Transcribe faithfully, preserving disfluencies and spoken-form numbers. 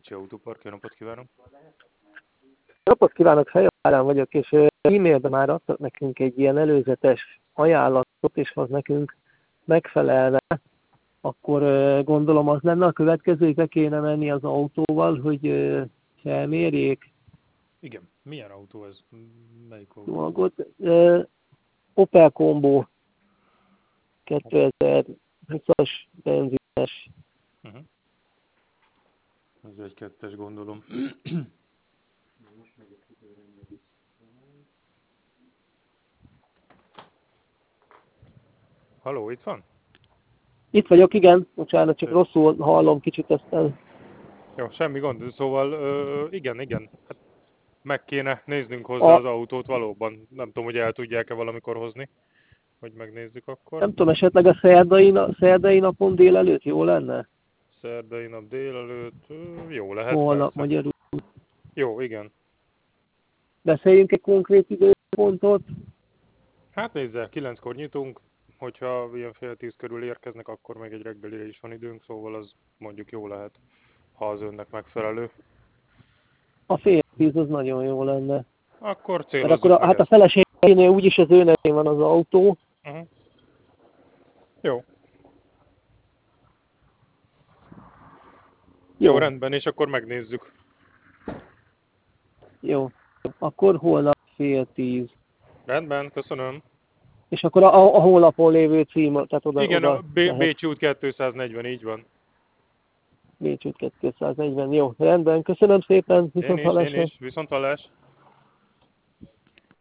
Bácsi Autópark, jó napot kívánok! Napot kívánok, Fejvárán vagyok, és e-mailben már adtak nekünk egy ilyen előzetes ajánlatot, és ha az nekünk megfelelne, akkor gondolom az lenne a következő, hogy be kéne menni az autóval, hogy felmérjék. Igen, milyen autó ez? Melyik autó? Dolgot. Opel Combo kétezer-húszas benzines. Uh-huh. Ez egy kettes, gondolom. Halló, itt van? Itt vagyok, igen. Bocsánat, csak rosszul hallom kicsit ezt el. Jó, semmi gond. Szóval, ö, igen, igen. Hát meg kéne néznünk hozzá A... az autót valóban. Nem tudom, hogy el tudják-e valamikor hozni, hogy megnézzük akkor. Nem tudom, esetleg a szerdai, szerdai napon délelőtt jó lenne? Szerdai nap délelőtt, ö, jó lehet, Holnap persze. magyarul. Jó, igen. Beszéljünk egy konkrét időpontot. Hát nézzel, kilenckor nyitunk, hogyha ilyen fél tíz körül érkeznek, akkor még egy reggelire is van időnk, szóval az mondjuk jó lehet, ha az önnek megfelelő. A fél tíz az nagyon jó lenne. Akkor Mert célozzuk akkor a, meg hát a ezt. feleségénél úgyis az ő nevén van az autó. Uh-huh. Jó. jó. Jó, rendben, és akkor megnézzük. Jó. Akkor holnap fél tíz. Rendben, köszönöm. És akkor a, a honlapon lévő cím, tehát oda, Igen, oda a B- Bécsi út kétszáznegyven, így van. Bécsi út kétszáznegyven, jó. Rendben, köszönöm szépen, Én is, én is, viszont hallás.